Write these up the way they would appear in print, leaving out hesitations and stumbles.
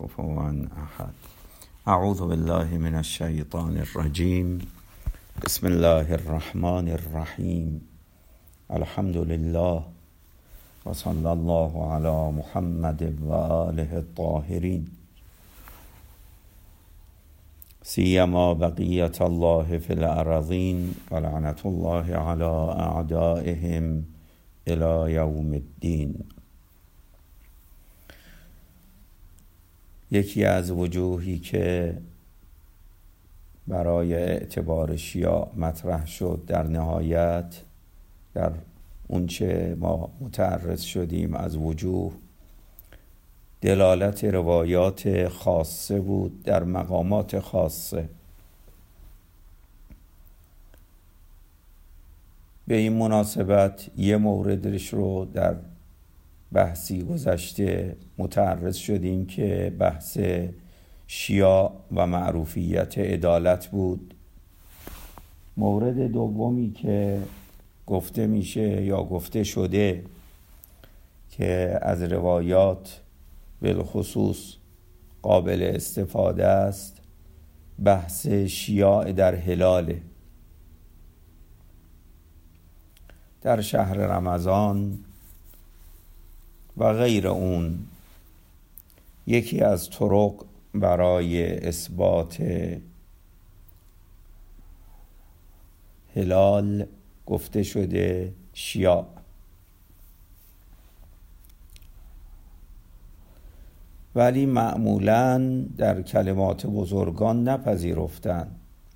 كفوا أحد. أعوذ بالله من الشيطان الرجيم. بسم الله الرحمن الرحيم. الحمد لله وصلى الله على محمد وآله الطاهرين، سيما بقية الله في الأرضين، ولعنة الله على أعدائهم إلى يوم الدين. یکی از وجوهی که برای اعتبار شیعه مطرح شد در نهایت در اونچه ما متعرض شدیم از وجوه، دلالت روایات خاصه بود در مقامات خاصه. به این مناسبت یه موردش رو در بحثی گذشته متعرض شدیم که بحث شیعه و معروفیت عدالت بود. مورد دومی که گفته میشه یا گفته شده که از روایات بالخصوص قابل استفاده است، بحث شیعه در هلاله. در شهر رمضان و غیر اون یکی از طرق برای اثبات هلال گفته شده شیعه. ولی معمولاً در کلمات بزرگان نپذیرفتند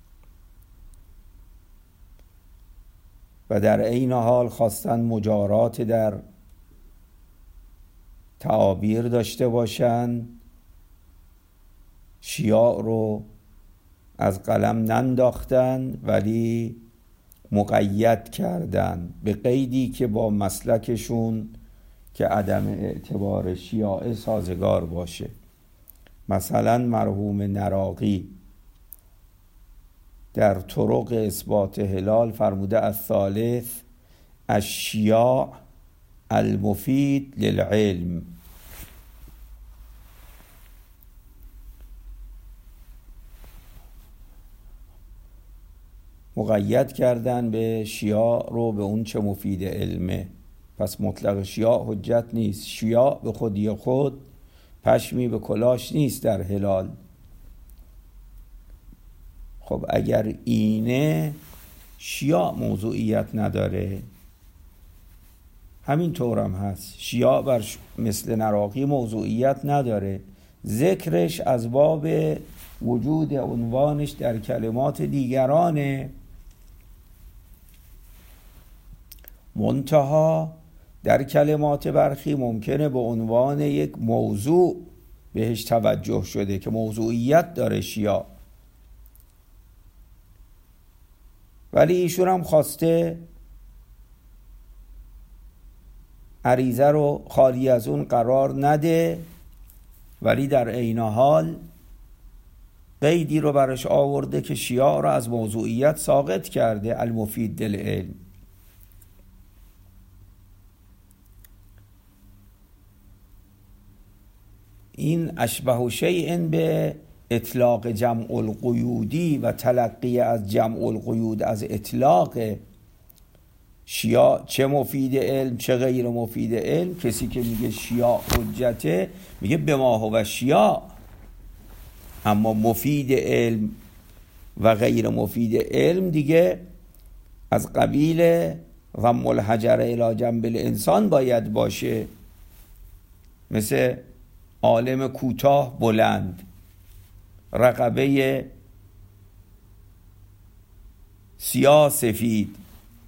و در عین حال خواستن مجارات در تعابیر داشته باشند، شیعه رو از قلم ننداختن ولی مقید کردن به قیدی که با مسلکشون که عدم اعتبار شیعه سازگار باشه. مثلا مرحوم نراقی در طرق اثبات هلال فرموده الثالث الشیاع المفید للعلم. مقید کردن به شیعه رو به اون چه مفید علمه. پس مطلق شیعه حجت نیست. شیعه به خودی خود پشمی به کلاش نیست در هلال. خب اگر اینه شیعه موضوعیت نداره، همین طورم هست. شیعه بر مثل نراقی موضوعیت نداره، ذکرش از باب وجود عنوانش در کلمات دیگرانه. منتها در کلمات برخی ممکنه به عنوان یک موضوع بهش توجه شده که موضوعیت داره شیعه، ولی ایشون هم خواسته عریضه رو خالی از اون قرار نده، ولی در عین حال قیدی رو برش آورده که شیعه رو از موضوعیت ساقط کرده، المفید للعلم. این اشبه شیء به اطلاق جمع القیودی و تلقی از جمع القیود از اطلاق شیعه، چه مفید علم چه غیر مفید علم. کسی که میگه شیعه حجته میگه به ما هو شیعه، اما مفید علم و غیر مفید علم دیگه از قبیل ضم الحجر الی جنب الانسان باید باشه. مثل عالم کوتاه بلند، رقبه سیاه سفید.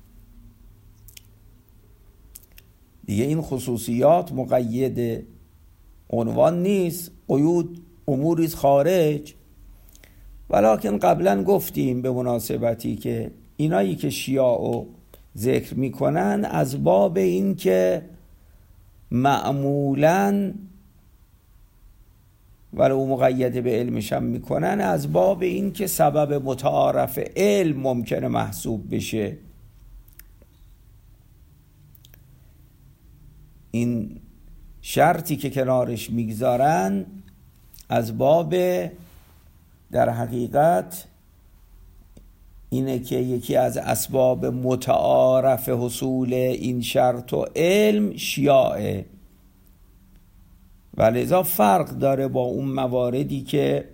دیگه این خصوصیات مقید عنوان نیست، قیود اموریست خارج. ولکن قبلا گفتیم به مناسبتی که اینایی که شیعه رو ذکر میکنن از باب این که معمولاً ولو مقید به علمش هم میکنن از باب این که سبب متعارف علم ممکنه محسوب بشه. این شرطی که کنارش میگذارن از باب در حقیقت اینه که یکی از اسباب متعارف حصول این شرط و علم شیاعه، و لذا فرق داره با اون مواردی که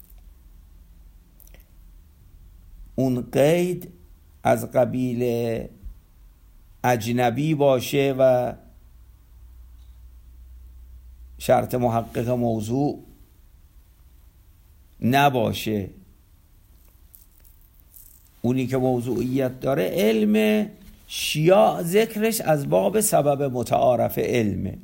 اون قید از قبیل اجنبی باشه و شرط محقق موضوع نباشه. اونی که موضوعیت داره علم شیاع ذکرش از باب سبب متعارف علمه.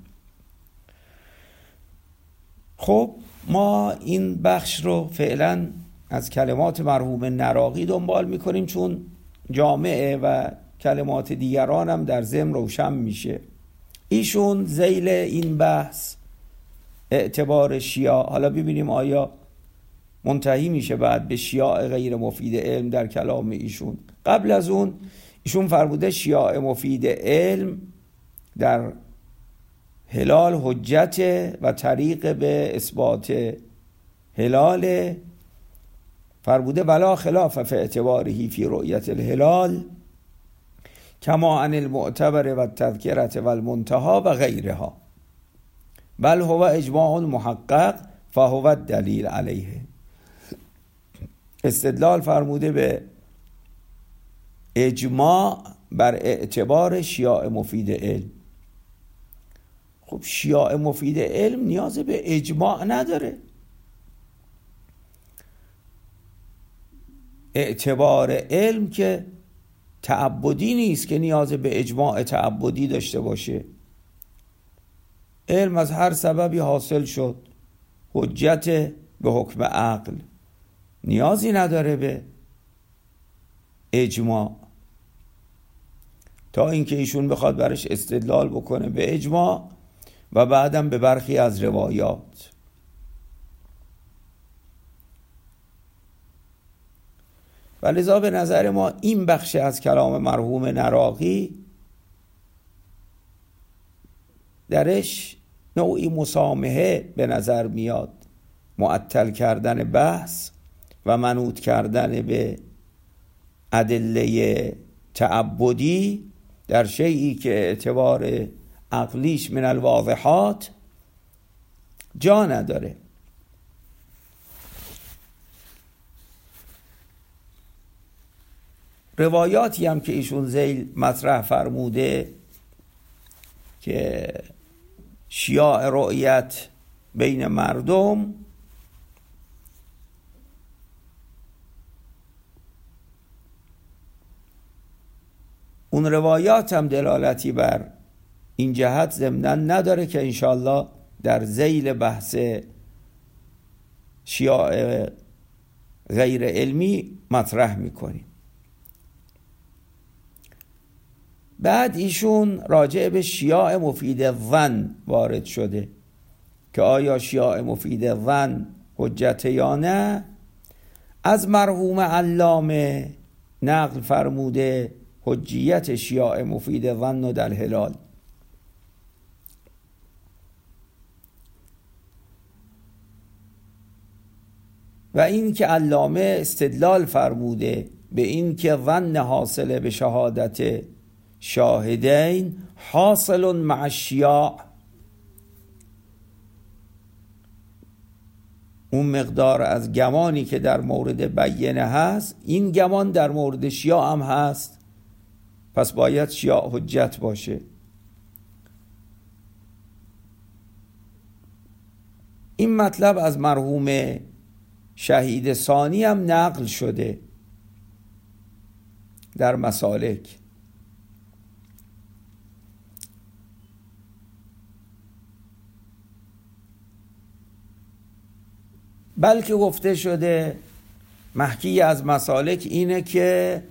خب ما این بخش رو فعلا از کلمات مرحوم نراقی دنبال میکنیم چون جامعه و کلمات دیگران هم در ضمن روشن میشه. ایشون ذیل این بحث اعتبار شیاع، حالا ببینیم آیا منتهی میشه بعد به شیاع غیر مفید علم در کلام ایشون. قبل از اون ایشون فرموده شیاع مفید علم در هلال حجت و طریق به اثبات هلال. فرموده ولا خلاف فی اعتباره فی رؤیت الهلال کما عن المعتبر و التذکرة و المنتهى و غیرها، بل هو اجماع محقق فهو الدلیل علیه. استدلال فرموده به اجماع بر اعتبار شیاع مفید علم. خب شیاع مفید علم نیاز به اجماع نداره. اعتبار علم که تعبدی نیست که نیاز به اجماع تعبدی داشته باشه. علم از هر سببی حاصل شد، حجت به حکم عقل، نیازی نداره به اجماع، تا اینکه ایشون بخواد برش استدلال بکنه به اجماع و بعدم به برخی از روایات. و لذا به نظر ما این بخش از کلام مرحوم نراقی درش نوعی مسامحه به نظر میاد، معطل کردن بحث و منوط کردن به ادله تعبدی در شیئی که اعتبار عقلیش من الواضحات جا نداره. روایاتی هم که ایشون ذیل مطرح فرموده که شیاع رؤیت بین مردم، اون روایات هم دلالتی بر این جهت ضمناً نداره که انشاءالله در ذیل بحث شیاع غیر علمی مطرح میکنیم. بعد ایشون راجع به شیاع مفید ظن وارد شده که آیا شیاع مفید ظن حجت یا نه. از مرحوم علامه نقل فرموده حجیت شیاع مفید ظن و در هلال. و این که علامه استدلال فرموده به این که ظن حاصل به شهادت شاهدین حاصل مع الشیاع، اون مقدار از گمانی که در مورد بینه هست این گمان در مورد شیاع هم هست، پس باید شیاع حجت باشه. این مطلب از مرحوم شهید ثانی هم نقل شده در مسالک. بلکه گفته شده محکی از مسالک اینه که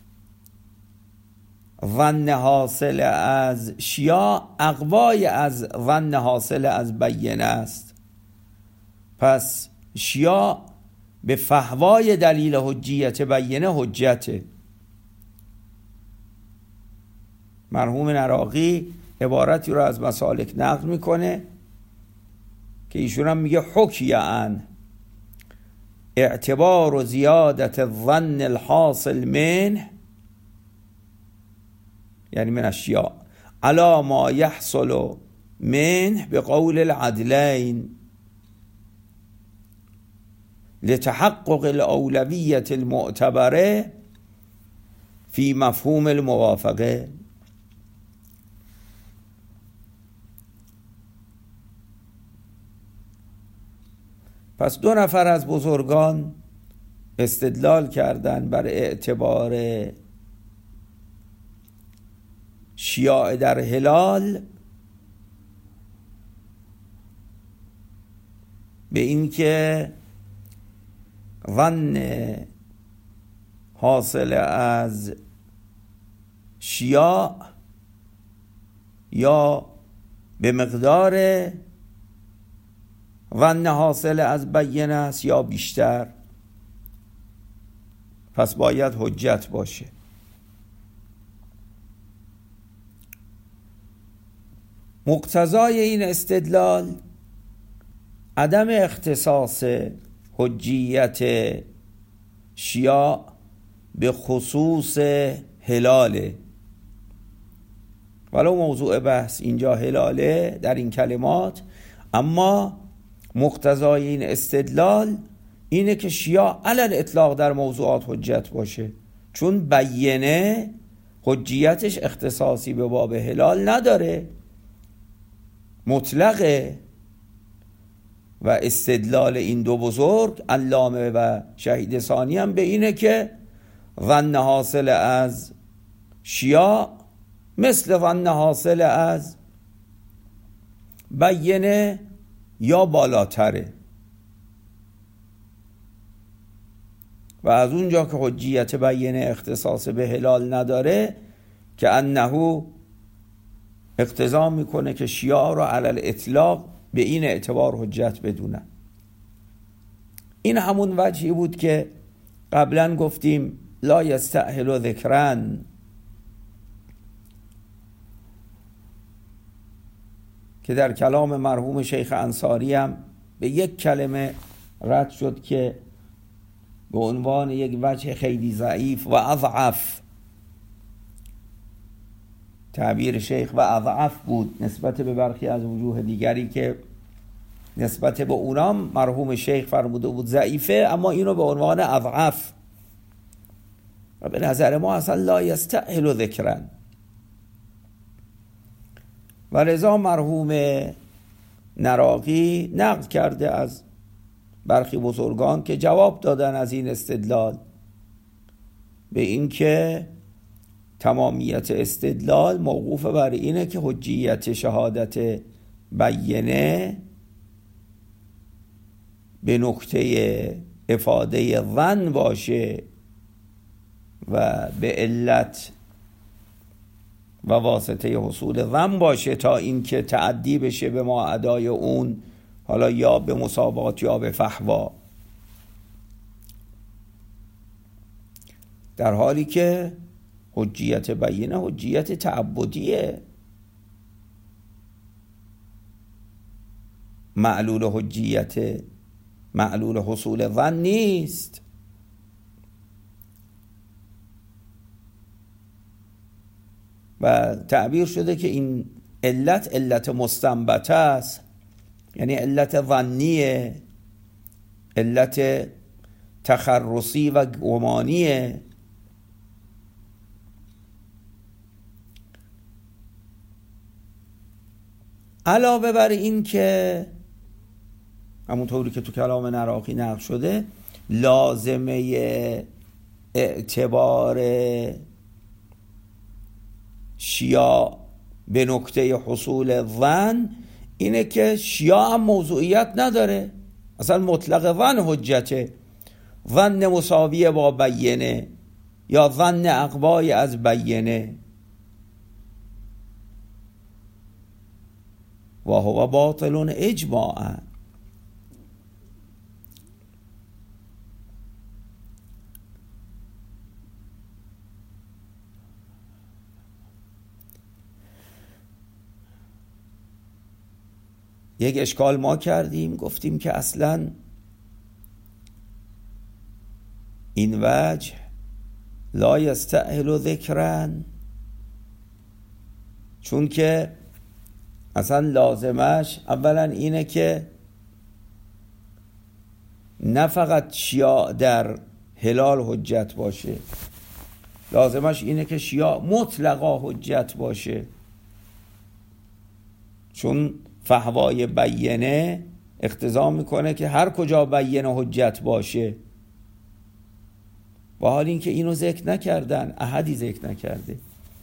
ظن حاصل از شیاع اقوای از ظن حاصل از بینه است. پس شیاع به فحوای دلیل حجیت بینه حجته. مرحوم نراقی عبارتی رو از مسالک نقل میکنه که ایشون هم میگه حکی عن اعتبار و زیادت الظن الحاصل منه، یعنی من اشیاء علی ما یحصل منه بقول العدلین لتحقق الاولویة المعتبره فی مفهوم الموافقه. پس دو نفر از بزرگان استدلال کردند بر اعتبار شیاع در هلال به این که ظن حاصل از شیاع یا به مقدار ظن حاصل از بینه است یا بیشتر، پس باید حجت باشه. مقتضای این استدلال عدم اختصاص حجیت شیاع به خصوص هلاله، ولو موضوع بحث اینجا هلاله در این کلمات، اما مقتضای این استدلال اینه که شیاع علل اطلاق در موضوعات حجت باشه، چون بینه حجیتش اختصاصی به باب هلال نداره، مطلقه. و استدلال این دو بزرگ علامه و شهید ثانی هم به اینه که ظن حاصل از شیاع مثل ظن حاصل از بینه یا بالاتره، و از اونجا که حجیت بینه اختصاص به هلال نداره که انه اقتضا میکنه که شیاع را علل اطلاق به این اعتبار حجت بدونن. این همون وجهی بود که قبلا گفتیم لا یستأهل ذکرن، که در کلام مرحوم شیخ انصاری هم به یک کلمه رد شد که به عنوان یک وجه خیلی ضعیف و اضعف، تعبیر شیخ و اضعف بود نسبت به برخی از وجوه دیگری که نسبت به اونام مرحوم شیخ فرموده بود ضعیفه، اما اینو به عنوان اضعف، و به نظر ما اصلا لا یستأهل ذکرن. و لذا مرحوم نراقی نقل کرده از برخی بزرگان که جواب دادن از این استدلال به این که تمامیت استدلال موقوف بر اینه که حجیت شهادت بینه به نکته افاده ظن باشه و به علت و واسطه حصول ظن باشه تا اینکه تعدی بشه به ما ادای اون، حالا یا به مسابقات یا به فحوا، در حالی که حجیت بینه حجیت تعبدیه، معلول حجیت معلول حصول ظن نیست. و تعبیر شده که این علت مستنبته است، یعنی علت ظنیه، علت تخرصی و گمانیه. علاوه بر این که همونطوری که تو کلام نراقی نقل شده لازمه اعتبار شیاع به نکته حصول ظن اینه که شیاع هم موضوعیت نداره، اصلا مطلق ظن حجته، ظن مساویه با بینه یا ظن اقوای از بینه، و هو باطل اجماعا. یک اشکال ما کردیم، گفتیم که اصلا این وجه لا یستأهل ذکرا، چون که اصلا لازمش اولا اینه که نه فقط شیاع در هلال حجت باشه، لازمش اینه که شیاع مطلقا حجت باشه، چون فحوای بینه اقتضا میکنه که هر کجا بینه حجت باشه، با حال اینکه اینو ذکر نکردن، احدی ذکر نکرده.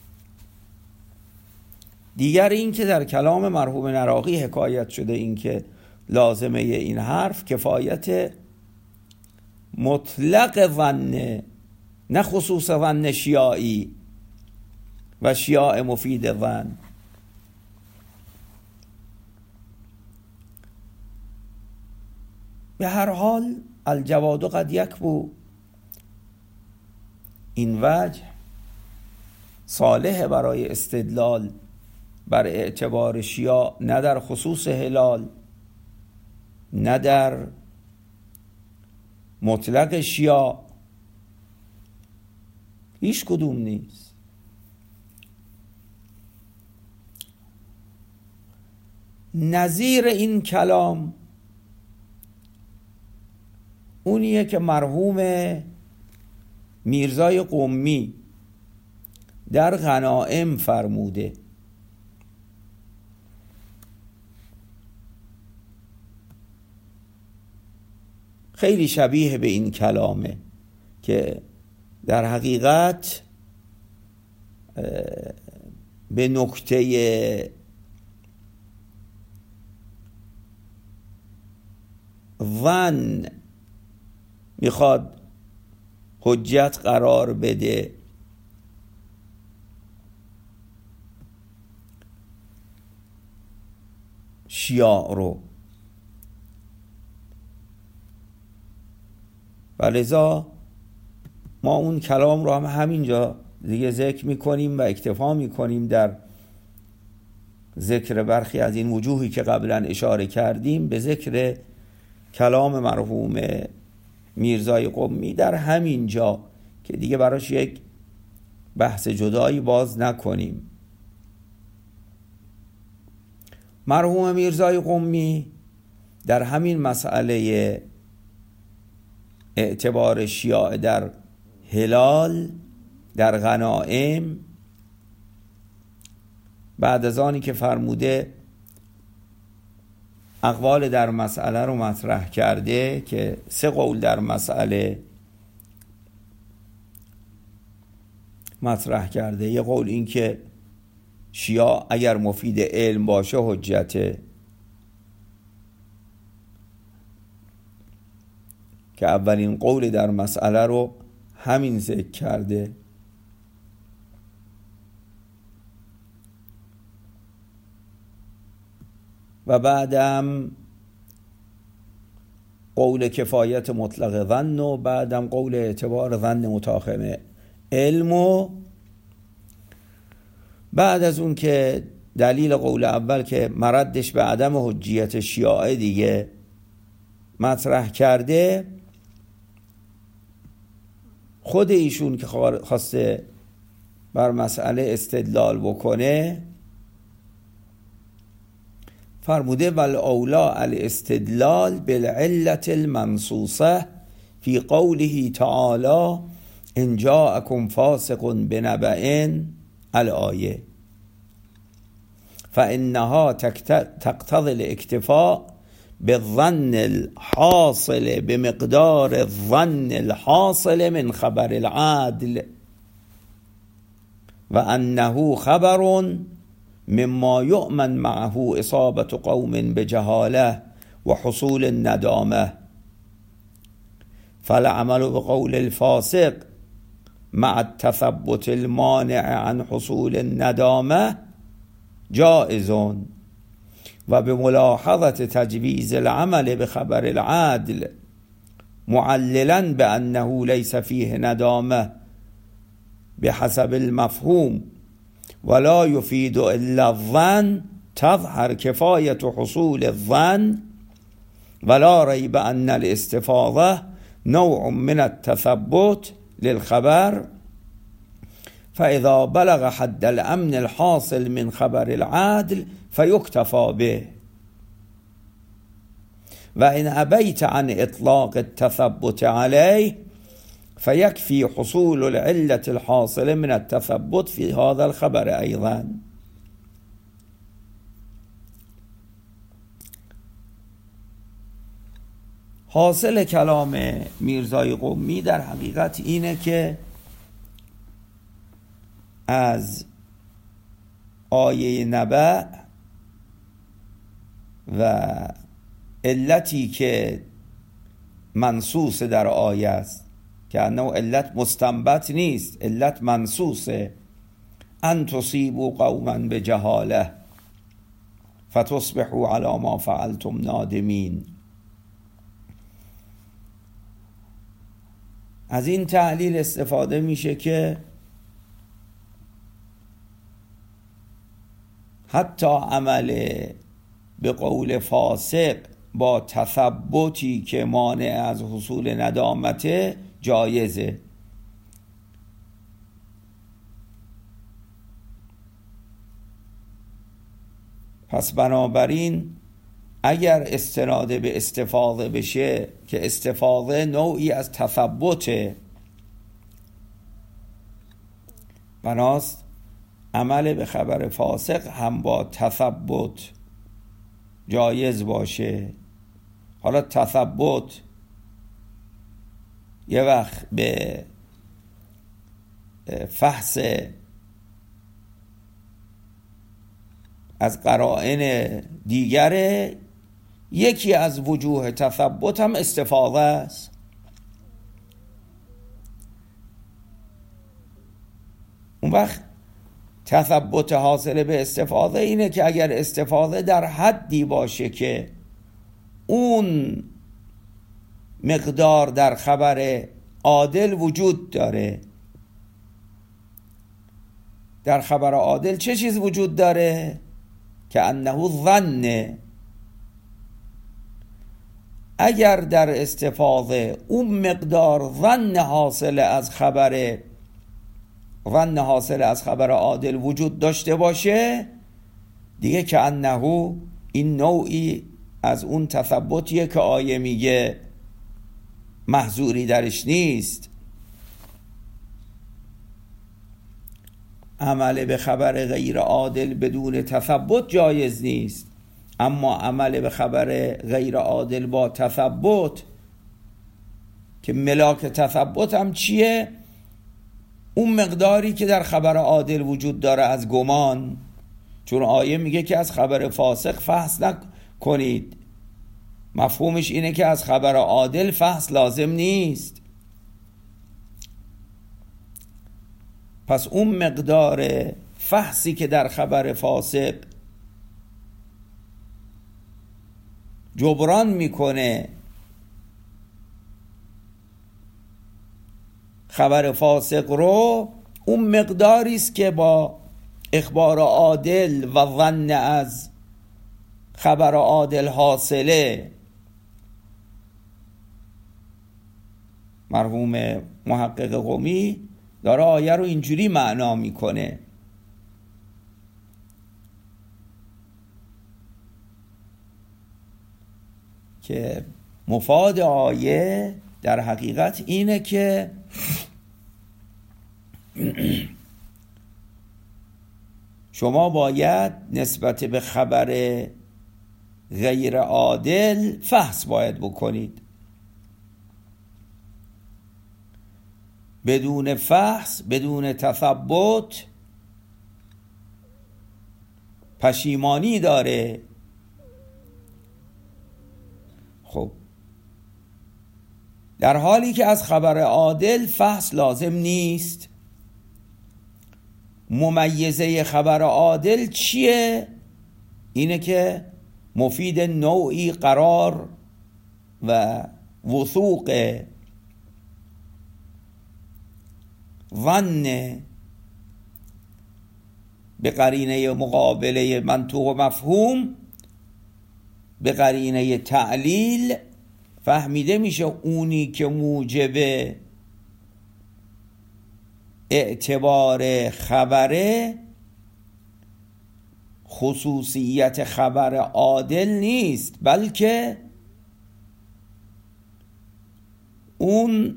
دیگر این که در کلام مرحوم نراقی حکایت شده این که لازمه این حرف کفایت مطلق ظن، نه خصوص ظن شیاعی و شیاع مفید ظن. به هر حال الجواد قد یکبو، این وجه صالح برای استدلال بر اعتبار شیاع، نه در خصوص هلال نه در مطلق شیاع، هیچ کدوم نیست. نظیر این کلام اونیه که مرحوم میرزای قمی در غنائم فرموده. خیلی شبیه به این کلامه که در حقیقت به نکته ظن میخواد حجت قرار بده. شیاع رو و لذا ما اون کلام رو هم همینجا دیگه ذکر میکنیم و اکتفا میکنیم در ذکر برخی از این وجوهی که قبلا اشاره کردیم به ذکر کلام مرحوم میرزای قمی در همین جا که دیگه براش یک بحث جدایی باز نکنیم. مرحوم میرزای قمی در همین مسئله اعتبار شیاع در هلال در غنائم بعد از آنی که فرموده اقوال در مسئله رو مطرح کرده که 3 قول در مسئله مطرح کرده. یه قول این که شیاع اگر مفید علم باشه حجته، که اولین قول در مسئله رو همین ذکر کرده. و بعدم قول کفایت مطلق ظن و بعدم قول اعتبار ظن متاخم علم. و بعد از اون که دلیل قول اول که مردش به عدم حجیت شیاع دیگه مطرح کرده، خود ایشون که خواسته بر مسئله استدلال بکنه فرموده والاولا الاستدلال بالعلة المنصوصة في قوله تعالى ان جاءكم فاسق بنبأ الآية فإنها تقتضي الاكتفاء بالظن الحاصل بمقدار الظن الحاصل من خبر العدل وأنه خبر مما يؤمن معه إصابة قوم بجهالة وحصول الندامة فالعمل بقول الفاسق مع التثبت المانع عن حصول الندامة جائز وبملاحظة تجويز العمل بخبر العدل معللا بأنه ليس فيه ندامة بحسب المفهوم ولا يفيد إلا الظن تظهر کفایة حصول الظن ولا ریب ان الاستفاضة نوع من التثبت للخبر فإذا بلغ حد الأمن الحاصل من خبر العدل فيكتفى به وإن أبيت عن إطلاق التثبت عليه فيكفي حصول العلة الحاصلة من التثبت في هذا الخبر أيضا. حاصل کلام میرزای قمی در حقیقت اینه که از آیه نبأ و علتی که منصوص در آیه است که انه علت مستنبط نیست، علت منصوصه، ان تصیبوا قوما بجهاله فتصبحوا علی ما فعلتم نادمین. از این تحلیل استفاده میشه که حتی عمل به قول فاسق با تثبتی که مانع از حصول ندامته جایزه. پس بنابراین اگر استناد به استفاضه بشه که استفاضه نوعی از تثبته، بناست عمل به خبر فاسق هم با تثبت جایز باشه. حالا تثبت یه وقت به فحص از قرائن دیگره، یکی از وجوه تثبت هم استفاضه است. اون وقت تثبت حاصل به استفاضه اینه که اگر استفاضه در حدی باشه که اون مقدار در خبر عادل وجود داره. در خبر عادل چه چیز وجود داره؟ که انه ظنه. اگر در استفاضه اون مقدار ظن حاصل از خبر عادل وجود داشته باشه، دیگه که انه این نوعی از اون تثبتیه که آیه میگه محظوری درش نیست. عمل به خبر غیر عادل بدون تثبت جایز نیست، اما عمل به خبر غیر عادل با تثبت که ملاک تثبت هم چیه؟ اون مقداری که در خبر عادل وجود داره از گمان. چون آیه میگه که از خبر فاسق فحص نکنید، مفهومش اینه که از خبر عادل فحص لازم نیست. پس اون مقدار فحصی که در خبر فاسق جبران میکنه خبر فاسق رو، اون مقداری است که با اخبار عادل و ظن از خبر عادل حاصله. مرحوم محقق قمی داره آیه رو اینجوری معنا میکنه که مفاد آیه در حقیقت اینه که شما باید نسبت به خبر غیر عادل فحص باید بکنید. بدون فحص، بدون تثبت پشیمانی داره. خب در حالی که از خبر عادل فحص لازم نیست. ممیزه خبر عادل چیه؟ اینه که مفید نوعی قرار و وثوق ظن به قرینه مقابله منطوق و مفهوم، به قرینه تعلیل فهمیده میشه اونی که موجب اعتبار خبره خصوصیت خبر عادل نیست، بلکه اون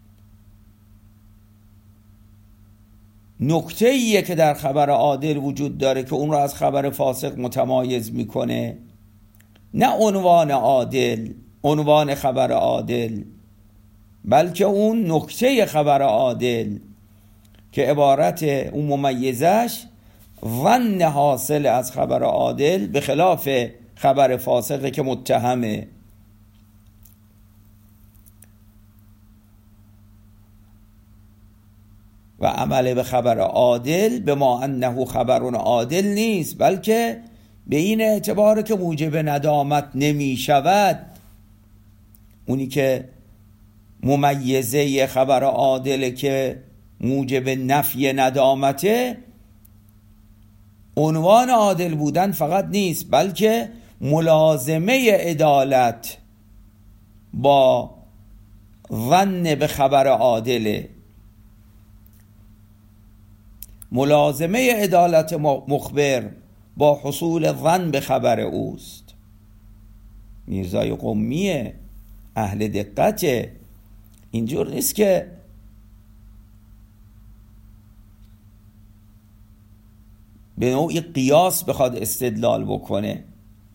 نکته ایه که در خبر عادل وجود داره که اون رو از خبر فاسق متمایز میکنه، نه عنوان عادل، عنوان خبر عادل، بلکه اون نکته خبر عادل که عبارت اون ممیزش ظن حاصل از خبر عادل به خلاف خبر فاسقه که متهمه. و عمل به خبر عادل به ما انه خبر عادل نیست، بلکه به این اعتبار که موجب ندامت نمی شود. اونی که ممیزه خبر عادل که موجب نفی ندامته، عنوان عادل بودن فقط نیست، بلکه ملازمه عدالت با ظن به خبر عادله. ملازمه عدالت مخبر با حصول ظن به خبر اوست. میرزای قمی اهل دقته، اینجور نیست که به نوعی قیاس بخواد استدلال بکنه.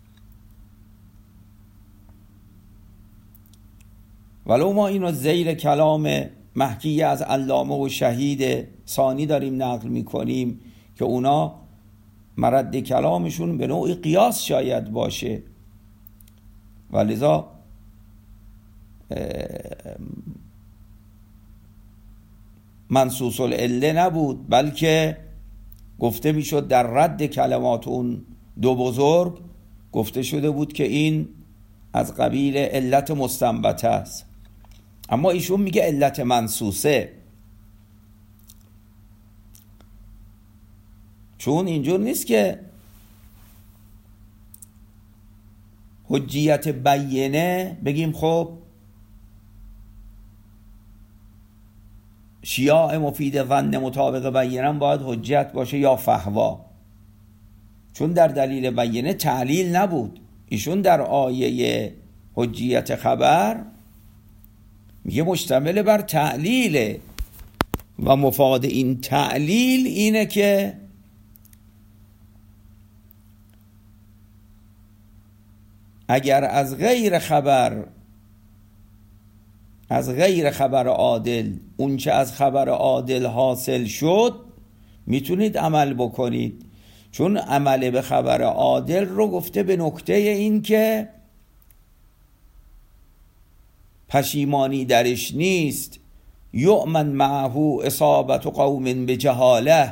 ولو ما اینو زیر کلام محکی از علامه و شهید ثانی داریم نقل میکنیم که اونا مرد کلامشون به نوعی قیاس شاید باشه، ولذا منصوص العله نبود، بلکه گفته میشد در رد کلمات اون دو بزرگ گفته شده بود که این از قبیل علت مستنبته است. اما ایشون میگه علت منصوصه، چون اینجور نیست که حجیت بیینه بگیم خب شیاع مفید ظن مطابق بیینه باید حجت باشه یا فهوا، چون در دلیل بیینه تعلیل نبود. ایشون در آیه حجیت خبر میگه مشتمل بر تعلیله و مفاد این تعلیل اینه که اگر از غیر خبر عادل اونچه از خبر عادل حاصل شد میتونید عمل بکنید، چون عمل به خبر عادل رو گفته به نکته این که پشیمانی درش نیست. یؤمن معه اصابت قوم بجهاله،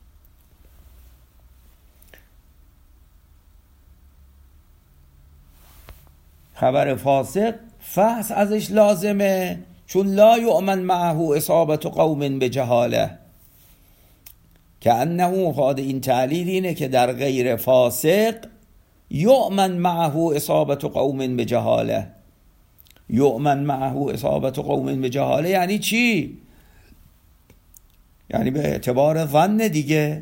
خبر فاسق فحص ازش لازمه، چون لا یؤمن معه اصابت قوم بجهاله، که انه مفاد این تعلیل اینه که در غیر فاسق یؤمن معه اصابت قوم بجهاله. یؤمن معه اصابت قوم بجهاله یعنی چی؟ یعنی به اعتبار ظن دیگه،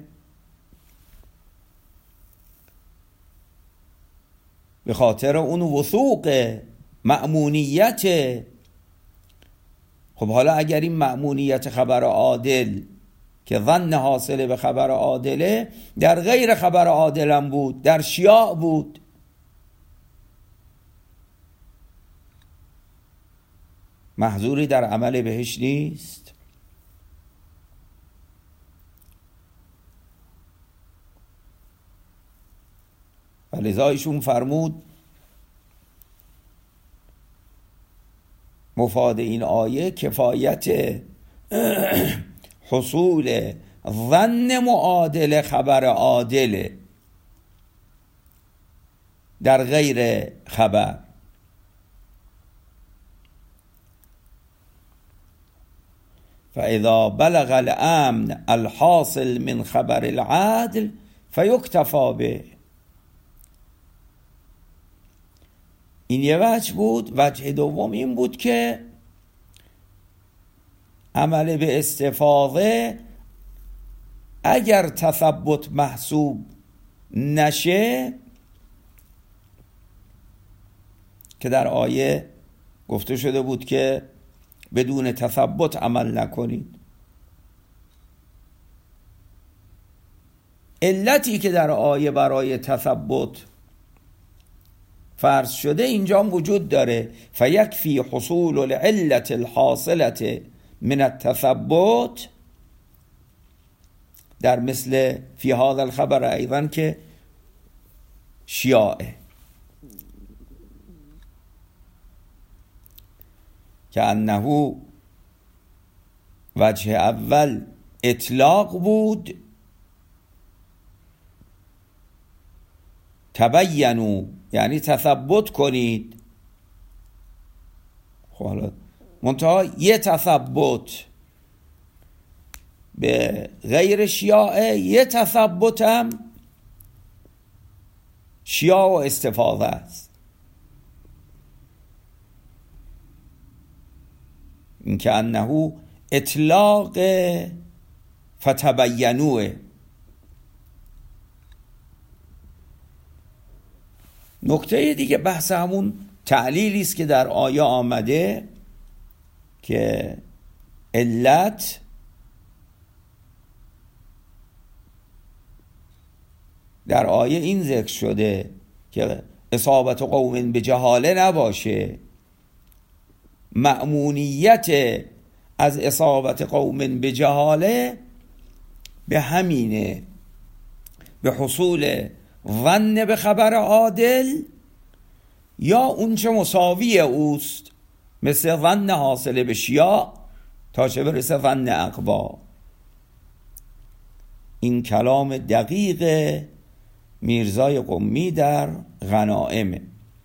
به خاطر اون وثوق مأمونیت. خب حالا اگر این مأمونیت خبر عادل که ظن حاصله به خبر عادله در غیر خبر عادلم بود، در شیاع بود، محظوری در عمل بهش نیست. و لذا ایشون فرمود مفاد این آیه کفایت حصول ظن معادل خبر عادل در غیر خبر. فاذا بلغ الامن الحاصل من خبر العدل فیکتفی به. این یه وجه بود. وجه دوم این بود که عمل به استفاضه اگر تثبت محسوب نشه، که در آیه گفته شده بود که بدون تثبت عمل نکنید، علتی که در آیه برای تثبت فرض شده اینجا وجود داره. فیکفی حصول العلت الحاصلة من التثبت، در مثل فی هذا الخبر ایضا که شیاعه که انه وجه اول اطلاق بود، تبینوا یعنی تثبت کنید. خب حالا منتها یه تثبت به غیر شیاعه، یه تثبت هم شیاع و استفاضه است. این که انه اطلاق فتبینوه. نکته دیگه بحث همون تعلیلی است که در آیه آمده که علت در آیه این ذکر شده که اصابت قوم به جهاله نباشه، مأمونیت از اصابت قوم به جهاله به همینه، به حصول ظن به خبر عادل یا اون چه مساوی اوست، مثل ظن حاصله به شیاع تا چه برسه ظن اقوا. این کلام دقیق میرزای قمی در غنائمه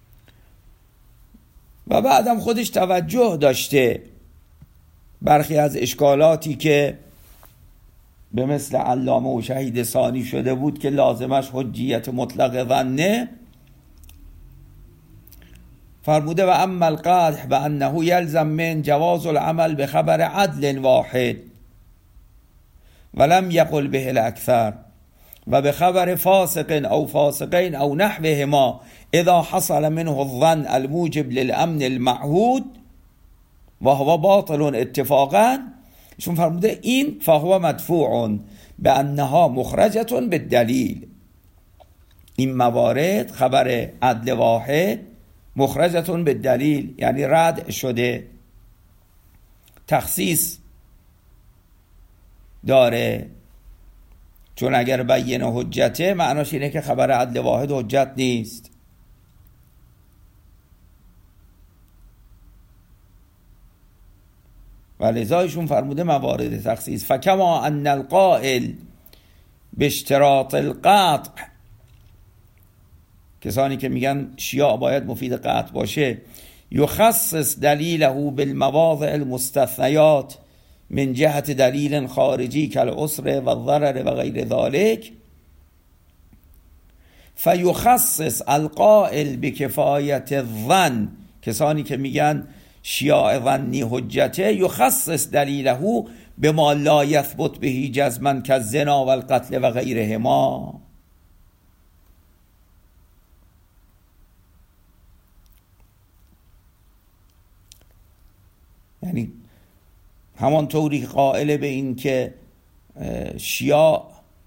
و بعدم خودش توجه داشته برخی از اشکالاتی که به مثل علامه و شهید ثانی شده بود که لازمش حجیت مطلق ظنه، فرموده و اما القدح به انه یلزم من جواز العمل به خبر عدل واحد ولم یقل به الاکثر و به خبر فاسق او فاسقین او نحوهما اذا حصل منه الظن الموجب للامن المعهود و هو باطل اتفاقا. شون فرموده این فهو مدفوع به انها مخرجة بالدلیل. این موارد خبر عدل واحد مخرجة بالدلیل یعنی رد شده، تخصیص داره. چون اگر بین حجته معناش اینه که خبر عدل واحد حجت نیست. و لذایشون فرموده موارد تخصیص فکما ان القائل به اشتراط القطع، کسانی که میگن شیاع باید مفید قطع باشه، یخصص دلیله بالمواضع المستثنیات من جهت دلیل خارجی کالعسر و الضرر و غیر ذلك، فیخصص القائل بکفایت الظن، کسانی که میگن شیاع ظنی حجته، یخصص دلیله بما لا یثبت به جزما کالزنا و القتل و غیرهما. یعنی همانطوری قائل به این که شیاع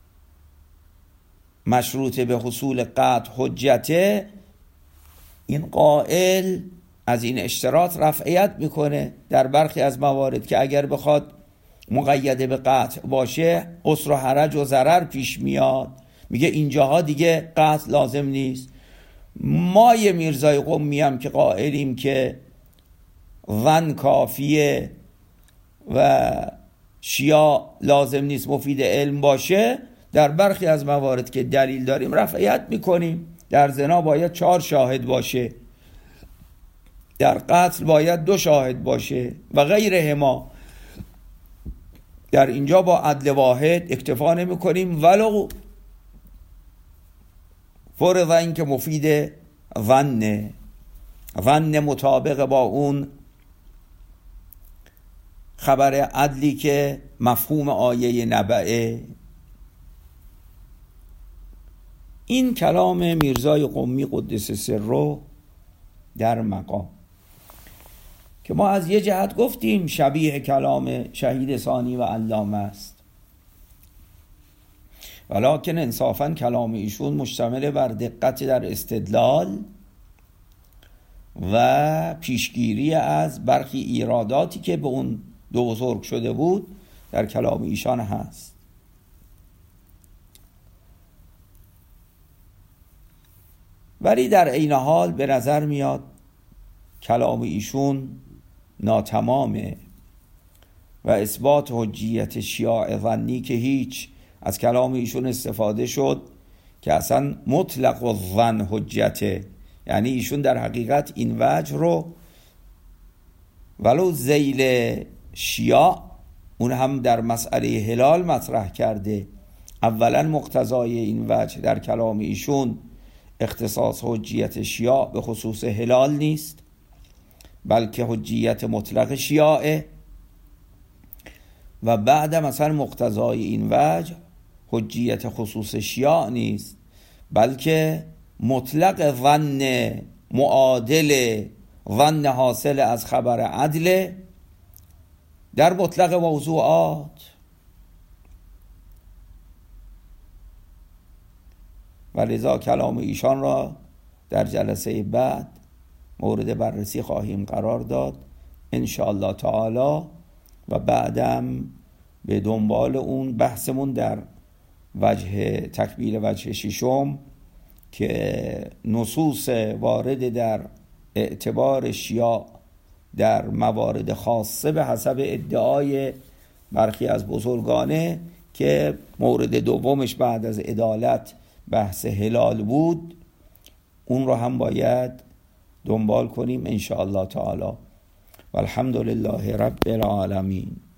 مشروط به حصول قطع حجته، این قائل از این اشتراط رفعیت میکنه در برخی از موارد که اگر بخواد مقید به قطع باشه عسر و حرج و ضرر پیش میاد، میگه اینجاها دیگه قطع لازم نیست. ما یه میرزای قمی هم که قائلیم که ظن کافیه و شیاع لازم نیست مفید علم باشه، در برخی از موارد که دلیل داریم رفعیت میکنیم. در زنا باید 4 شاهد باشه، در قتل باید 2 شاهد باشه و غیرهما. در اینجا با عدل واحد اکتفا نمی کنیم، ولو فرض این که مفید ظن مطابق با اون خبر عدلی که مفهوم آیه نبعه. این کلام میرزای قمی قدس سره در مقام که ما از یه جهت گفتیم شبیه کلام شهید ثانی و علامه است، ولکن انصافاً کلام ایشون مشتمل بر دقت در استدلال و پیشگیری از برخی ایراداتی که به اون دو بزرگ شده بود در کلام ایشان هست. ولی در عین حال به نظر میاد کلام ایشون ناتمامه و اثبات حجیت شیاع ظنی که هیچ از کلام ایشون استفاده شد که اصلا مطلق الظن حجته، یعنی ایشون در حقیقت این وجه رو ولو ذیل شیاع اون هم در مسئله هلال مطرح کرده. اولا مقتضای این وجه در کلام ایشون اختصاص حجیت شیاع به خصوص هلال نیست، بلکه حجیت مطلق شیاعه، و بعد مثلا مقتضای این وجه حجیت خصوص شیاع نیست، بلکه مطلق ظن معادل ظن حاصل از خبر عدل در مطلق موضوعات. و لذا کلام ایشان را در جلسه بعد مورد بررسی خواهیم قرار داد ان شاء الله تعالی، و بعدم به دنبال اون بحثمون در وجه تکمیل وجه ششم که نصوص وارد در اعتبار شیاع در موارد خاصه به حسب ادعای برخی از بزرگانه که مورد دومش بعد از عدالت بحث هلال بود، اون رو هم باید دنبال کنیم ان شاء الله تعالی. والحمد لله رب العالمین.